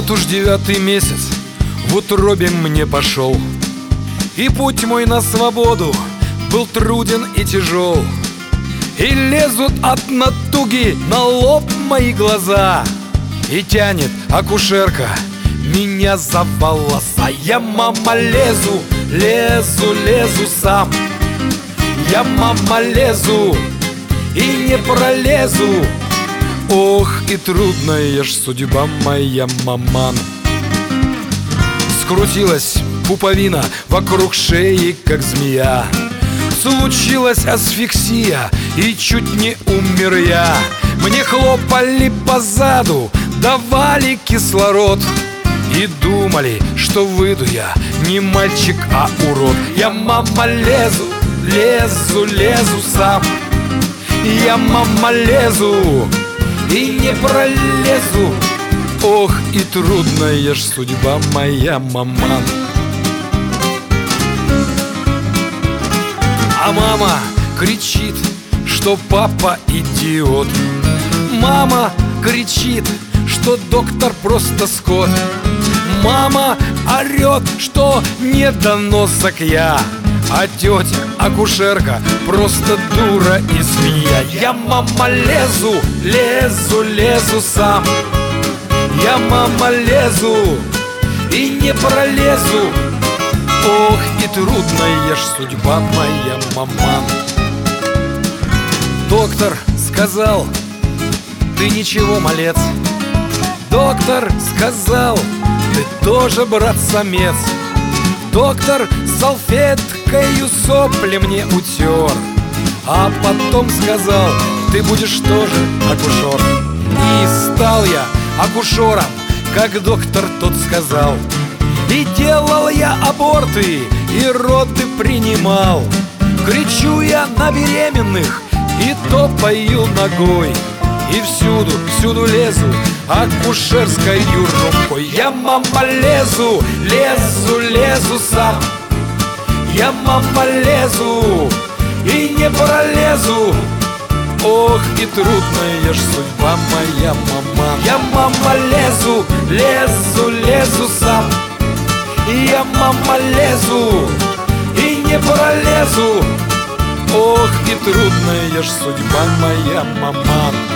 Вот уж 9-й месяц в утробе мне пошел, и путь мой на свободу был труден и тяжел. И лезут от натуги на лоб мои глаза, и тянет акушерка меня за волоса. Я, мама, лезу, лезу, лезу сам. Я, мама, лезу и не пролезу. Ох, и трудная ж судьба моя, маман. Скрутилась пуповина вокруг шеи, как змея. Случилась асфиксия, и чуть не умер я. Мне хлопали по заду, давали кислород, и думали, что выйду я не мальчик, а урод. Я, мама, лезу, лезу, лезу сам. Я, мама, лезу и не пролезу. Ох, и трудная ж судьба моя, маман. А мама кричит, что папа идиот. Мама кричит, что доктор просто скот. Мама орет, что недоносок я, а тетя акушерка просто дура и свинья. Я, мама, лезу, лезу, лезу сам. Я, мама, лезу и не пролезу. Ох, и трудная ж судьба моя, маман. Доктор сказал: ты ничего, малец. Доктор сказал: ты тоже, брат, самец. Доктор салфеткою сопли мне утер, а потом сказал: ты будешь тоже акушер. И стал я акушером, как доктор тот сказал. И делал я аборты, и роды принимал. Кричу я на беременных и топаю ногой. И всюду, всюду лезу акушерской рукой. Я, мама, лезу, лезу, лезу сам. Я, мама, лезу и не пролезу. Ох, и трудная ж судьба моя, мама. Я, мама, лезу, лезу, лезу сам. Я, мама, лезу и не пролезу. Ох, и трудная ж судьба моя, мама.